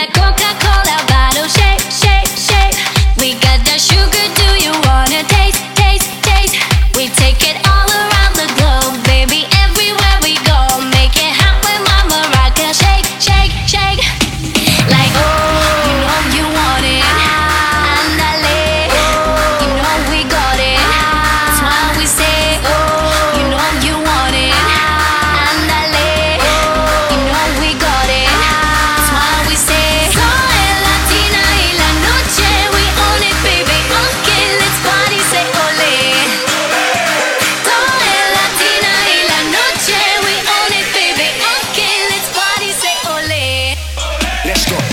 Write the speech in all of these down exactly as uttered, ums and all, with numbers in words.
that Coca-Cola bottle. Shake, shake, shake. We got that sugar, do you wanna taste, taste, taste? We take it all around the globe, baby, everywhere we go. Make it hot with Mama Rocka. Shake, shake, shake. Like, oh, you know you want it. Andale, you know we got it. That's why we say, oh, you know you want it. Andale, you know we got it. That's why we say, soy latina y la noche we own it, baby. Okay, let's party, say ole. Soy latina y la noche we own it, baby. Okay, let's party, say ole. Let's go.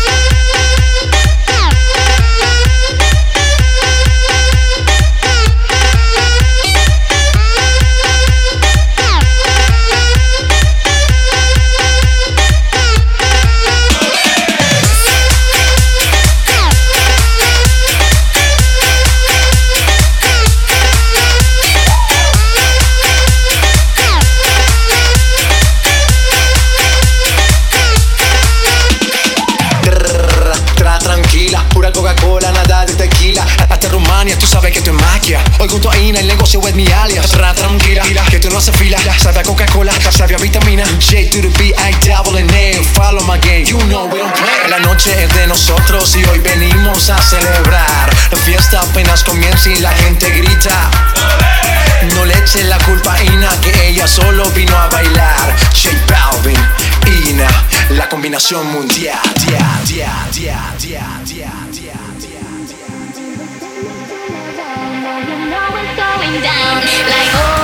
Tra tranquila, pura Coca-Cola, nada de tequila. Hasta Rumania, tú sabes que esto es magia. Hoy junto a Ina, el negocio es mi alias. Tra tranquila, que tú no haces fila. Sabe a Coca-Cola, sabe a vitamina. J to the B, I double N A. Follow my game, you know we don't play. La noche es de nosotros y hoy venimos a celebrar. La fiesta apenas comienza y la gente grita. No le eches la culpa a Ina, que ella solo vino a bailar. J Balvin, Ina, la combinación mundial. Dia, dia, dia, dia, dia, dia, dia, dia. You know it's going down like oh.